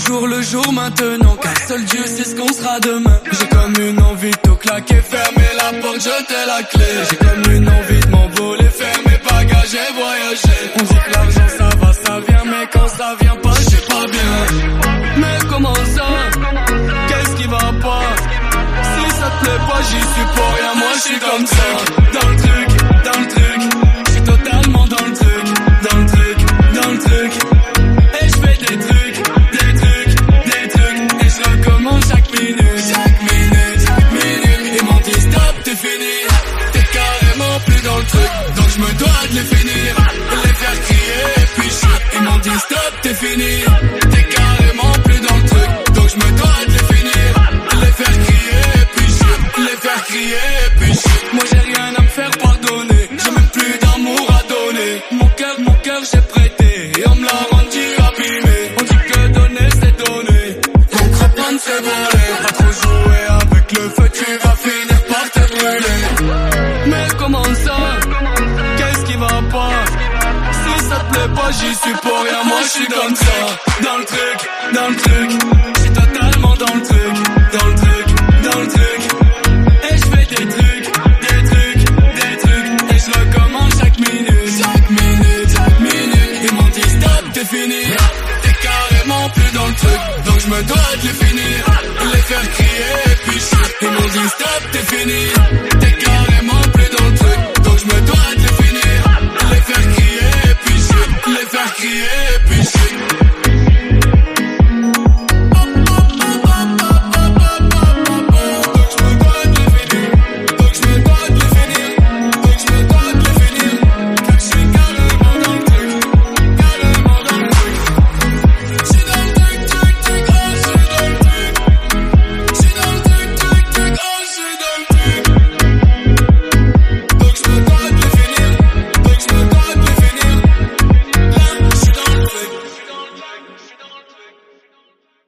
jour le jour maintenant, car seul Dieu sait ce qu'on sera demain. J'ai comme une envie de tout claquer, fermer la porte, jeter la clé. J'ai comme une envie de m'envoler, faire mes bagages et voyager. On dit que l'argent ça va, ça vient, mais quand ça vient pas, je sais pas bien. Mais comment ça? Qu'est-ce qui va pas? Si ça te plaît pas, j'y suis pour rien, moi je suis comme ça. Dans le truc, je suis totalement dans le truc. Dans le truc, et je fais des trucs, et je recommence chaque minute. Ils m'ont dit stop, t'es fini, t'es carrément plus dans le truc, donc je me dois de les finir, de les faire crier, et puis je. Ils m'ont dit stop, t'es fini, t'es carrément plus dans le truc, donc je me dois de les finir, de les faire crier, et puis je. Les faire crier, et puis je. Moi j'ai rien à me faire pardonner, j'ai même plus d'amour à donner. Mon cœur j'ai prêté, et on me l'a rendu abîmé. On dit que donner c'est donner, donc reprendre c'est voler. Pas trop jouer avec le feu, tu vas finir par te brûler. Mais comment ça? Qu'est-ce qui va pas? Si ça te plaît pas, j'y suis pour rien, moi je suis comme ça. Dans le truc, je suis totalement dans le truc. Et je fais des trucs, et je recommence chaque minute. Ils m'ont dit stop, t'es fini, t'es carrément plus dans le truc, donc je me dois de les finir, de les faire crier, et puis je. Ils m'ont dit stop, t'es fini, t'es carrément plus dans le truc, donc je me dois de les finir, de les faire crier, et puis je. Les faire crier.